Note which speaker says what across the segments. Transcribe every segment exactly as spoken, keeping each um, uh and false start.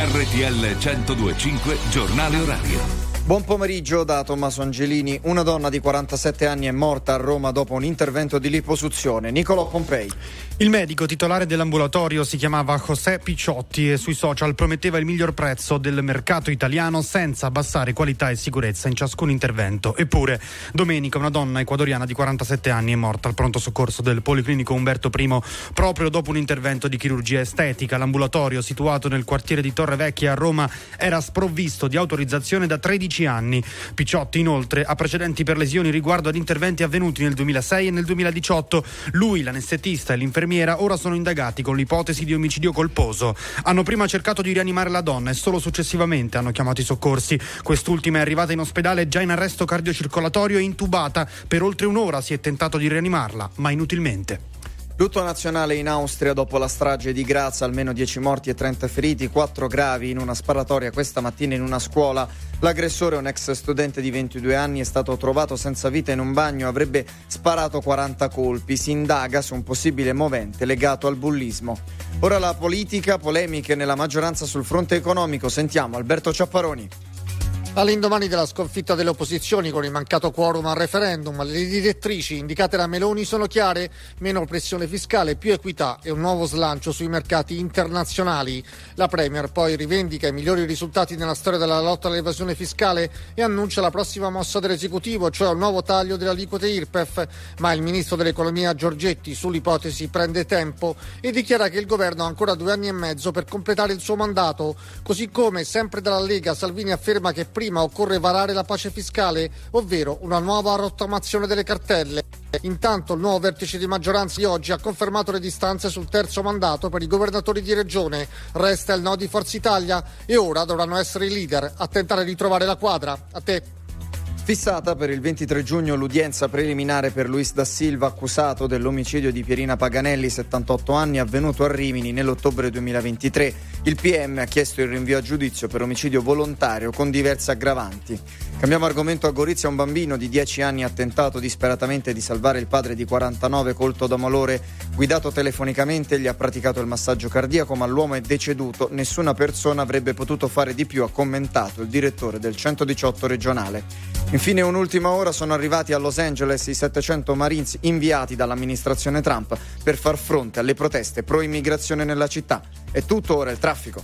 Speaker 1: R T L centodue e cinque Giornale Orario.
Speaker 2: Buon pomeriggio da Tommaso Angelini. Una donna di quarantasette anni è morta a Roma dopo un intervento di liposuzione. Nicolò Pompei.
Speaker 3: Il medico titolare dell'ambulatorio si chiamava José Picciotti e sui social prometteva il miglior prezzo del mercato italiano senza abbassare qualità e sicurezza in ciascun intervento. Eppure, domenica una donna ecuadoriana di quarantasette anni è morta al pronto soccorso del Policlinico Umberto I proprio dopo un intervento di chirurgia estetica. L'ambulatorio, situato nel quartiere di Torre Vecchia a Roma, era sprovvisto di autorizzazione da tredici anni. Picciotti inoltre ha precedenti per lesioni riguardo ad interventi avvenuti nel duemilasei e nel duemiladiciotto. Lui, l'anestetista e l'infermiera ora sono indagati con l'ipotesi di omicidio colposo. Hanno prima cercato di rianimare la donna e solo successivamente hanno chiamato i soccorsi. Quest'ultima è arrivata in ospedale già in arresto cardiocircolatorio e intubata. Per oltre un'ora si è tentato di rianimarla, ma inutilmente.
Speaker 2: Lutto nazionale in Austria dopo la strage di Graz, almeno dieci morti e trenta feriti, quattro gravi in una sparatoria questa mattina in una scuola. L'aggressore, un ex studente di ventidue anni, è stato trovato senza vita in un bagno, avrebbe sparato quaranta colpi. Si indaga su un possibile movente legato al bullismo. Ora la politica, polemiche nella maggioranza sul fronte economico. Sentiamo Alberto Ciapparoni.
Speaker 4: All'indomani della sconfitta delle opposizioni con il mancato quorum al referendum, le direttrici indicate da Meloni sono chiare: meno pressione fiscale, più equità e un nuovo slancio sui mercati internazionali. La Premier poi rivendica i migliori risultati nella storia della lotta all'evasione fiscale e annuncia la prossima mossa dell'esecutivo, cioè un nuovo taglio delle aliquote I R P E F, ma il ministro dell'economia Giorgetti sull'ipotesi prende tempo e dichiara che il governo ha ancora due anni e mezzo per completare il suo mandato, così come sempre dalla Lega Salvini afferma che prima Prima occorre varare la pace fiscale, ovvero una nuova rottamazione delle cartelle. Intanto il nuovo vertice di maggioranza di oggi ha confermato le distanze sul terzo mandato per i governatori di regione. Resta il no di Forza Italia e ora dovranno essere i leader a tentare di trovare la quadra. A te.
Speaker 2: Fissata per il ventitré giugno l'udienza preliminare per Luis da Silva, accusato dell'omicidio di Pierina Paganelli, settantotto anni, avvenuto a Rimini nell'ottobre duemilaventitré. Il P M ha chiesto il rinvio a giudizio per omicidio volontario con diverse aggravanti. Cambiamo argomento. A Gorizia un bambino di dieci anni ha tentato disperatamente di salvare il padre di quarantanove colto da malore. Guidato telefonicamente gli ha praticato il massaggio cardiaco, ma l'uomo è deceduto. Nessuna persona avrebbe potuto fare di più, ha commentato il direttore del centodiciotto regionale. Infine, un'ultima ora, sono arrivati a Los Angeles i settecento Marines inviati dall'amministrazione Trump per far fronte alle proteste pro-immigrazione nella città. È tutto, ora il traffico.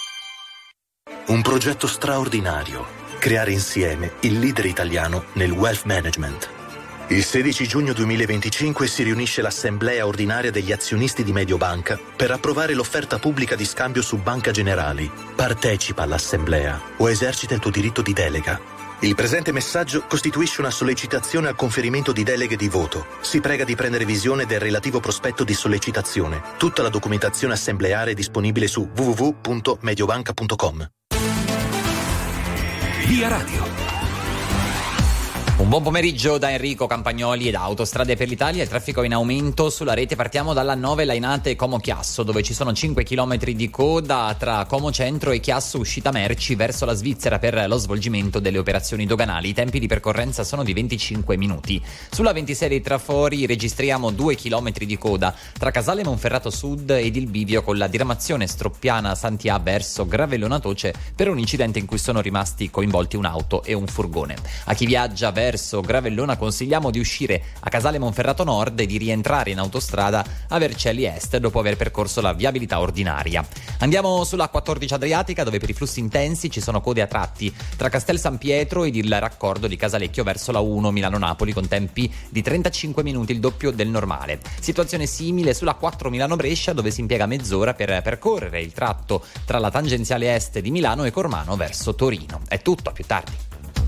Speaker 5: Un progetto straordinario. Creare insieme il leader italiano nel wealth management. Il sedici giugno duemilaventicinque si riunisce l'assemblea ordinaria degli azionisti di Mediobanca per approvare l'offerta pubblica di scambio su Banca Generali. Partecipa all'assemblea o esercita il tuo diritto di delega. Il presente messaggio costituisce una sollecitazione al conferimento di deleghe di voto. Si prega di prendere visione del relativo prospetto di sollecitazione. Tutta la documentazione assembleare è disponibile su w w w punto mediobanca punto com.
Speaker 1: Via Radio.
Speaker 6: Un buon pomeriggio da Enrico Campagnoli e da Autostrade per l'Italia. Il traffico è in aumento sulla rete. Partiamo dalla nove Lainate Como Chiasso, dove ci sono cinque chilometri di coda tra Como Centro e Chiasso uscita merci verso la Svizzera per lo svolgimento delle operazioni doganali. I tempi di percorrenza sono di venticinque minuti. Sulla ventisei dei Trafori registriamo due chilometri di coda tra Casale Monferrato Sud ed il bivio con la diramazione Stroppiana Santià verso Gravellona Toce per un incidente in cui sono rimasti coinvolti un'auto e un furgone. A chi viaggia verso verso Gravellona consigliamo di uscire a Casale Monferrato Nord e di rientrare in autostrada a Vercelli Est dopo aver percorso la viabilità ordinaria. Andiamo sulla quattordici Adriatica, dove per i flussi intensi ci sono code a tratti tra Castel San Pietro ed il raccordo di Casalecchio verso la uno Milano-Napoli con tempi di trentacinque minuti, il doppio del normale. Situazione simile sulla quattro Milano-Brescia, dove si impiega mezz'ora per percorrere il tratto tra la tangenziale est di Milano e Cormano verso Torino. È tutto, a più tardi.